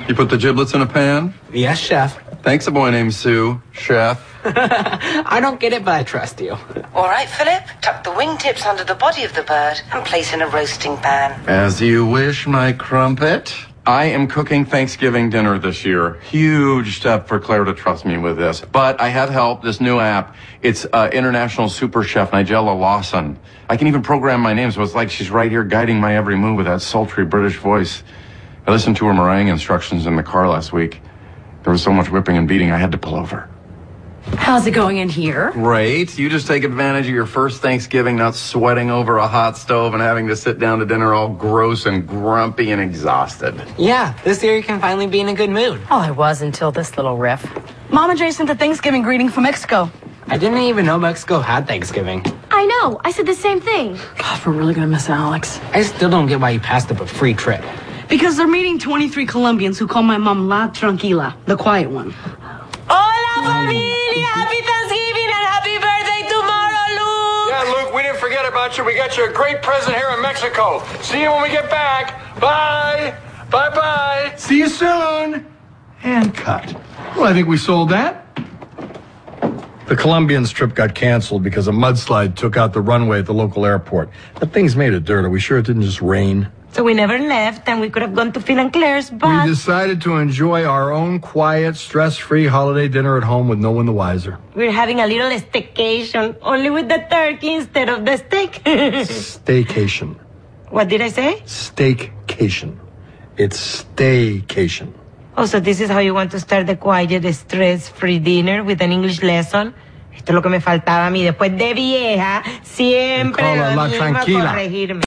You put the giblets in a pan? Yes, chef. Thanks, a boy named Sue, chef. I don't get it, but I trust you. All right, Philip. Tuck the wingtips under the body of the bird and place in a roasting pan. As you wish, my crumpet. I am cooking Thanksgiving dinner this year. Huge step for Claire to trust me with this. But I have help, this new app. It's international super chef Nigella Lawson. I can even program my name, so it's like she's right here guiding my every move with that sultry British voice. I listened to her meringue instructions in the car last week. There was so much whipping and beating, I had to pull over. How's it going in here? Great. You just take advantage of your first Thanksgiving, not sweating over a hot stove and having to sit down to dinner all gross and grumpy and exhausted. Yeah, this year you can finally be in a good mood. Oh, I was until this little riff. Mama Jay sent a Thanksgiving greeting from Mexico. I didn't even know Mexico had Thanksgiving. I know. I said the same thing. God, we're really gonna miss Alex. I still don't get why you passed up a free trip. Because they're meeting 23 Colombians who call my mom La Tranquila, the quiet one. Hola, familia! Happy Thanksgiving and happy birthday tomorrow, Luke! Yeah, Luke, we didn't forget about you. We got you a great present here in Mexico. See you when we get back. Bye. Bye-bye. See you soon. And cut. Well, I think we sold that. The Colombians trip got canceled because a mudslide took out the runway at the local airport. That thing's made of dirt. Are we sure it didn't just rain? So we never left, and we could have gone to Phil and Claire's, but... We decided to enjoy our own quiet, stress-free holiday dinner at home with no one the wiser. We're having a little staycation, only with the turkey instead of the steak. Staycation. What did I say? Staycation. It's staycation. Oh, so this is how you want to start the quiet, stress-free dinner with an English lesson? Esto es lo que me faltaba a mí. Después de vieja, siempre La lo mismo Tranquila. corregirme.